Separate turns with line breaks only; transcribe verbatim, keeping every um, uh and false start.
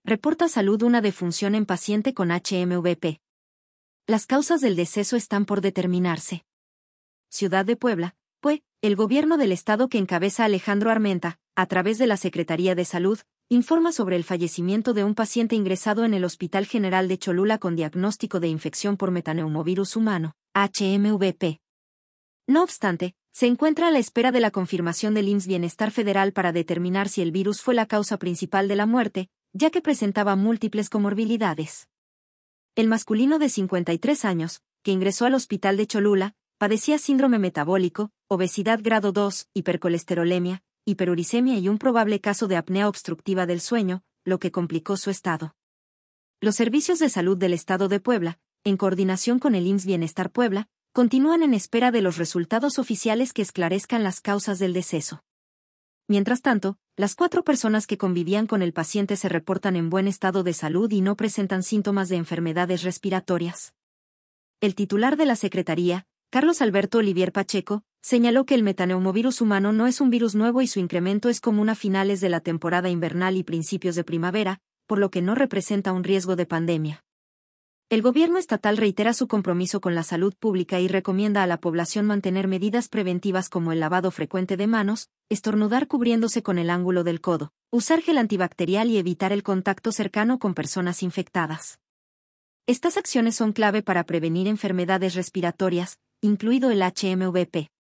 Reporta Salud una defunción en paciente con H M V P. Las causas del deceso están por determinarse. Ciudad de Puebla, P U E, el gobierno del estado que encabeza Alejandro Armenta, a través de la Secretaría de Salud, informa sobre el fallecimiento de un paciente ingresado en el Hospital General de Cholula con diagnóstico de infección por metaneumovirus humano, H M V P. No obstante, se encuentra a la espera de la confirmación del I M S S Bienestar Federal para determinar si el virus fue la causa principal de la muerte, ya que presentaba múltiples comorbilidades. El masculino de cincuenta y tres años, que ingresó al hospital de Cholula, padecía síndrome metabólico, obesidad grado dos, hipercolesterolemia, hiperuricemia y un probable caso de apnea obstructiva del sueño, lo que complicó su estado. Los servicios de salud del estado de Puebla, en coordinación con el I M S S Bienestar Puebla, continúan en espera de los resultados oficiales que esclarezcan las causas del deceso. Mientras tanto, las cuatro personas que convivían con el paciente se reportan en buen estado de salud y no presentan síntomas de enfermedades respiratorias. El titular de la Secretaría, Carlos Alberto Olivier Pacheco, señaló que el metaneumovirus humano no es un virus nuevo y su incremento es común a finales de la temporada invernal y principios de primavera, por lo que no representa un riesgo de pandemia. El gobierno estatal reitera su compromiso con la salud pública y recomienda a la población mantener medidas preventivas como el lavado frecuente de manos, estornudar cubriéndose con el ángulo del codo, usar gel antibacterial y evitar el contacto cercano con personas infectadas. Estas acciones son clave para prevenir enfermedades respiratorias, incluido el H M V P.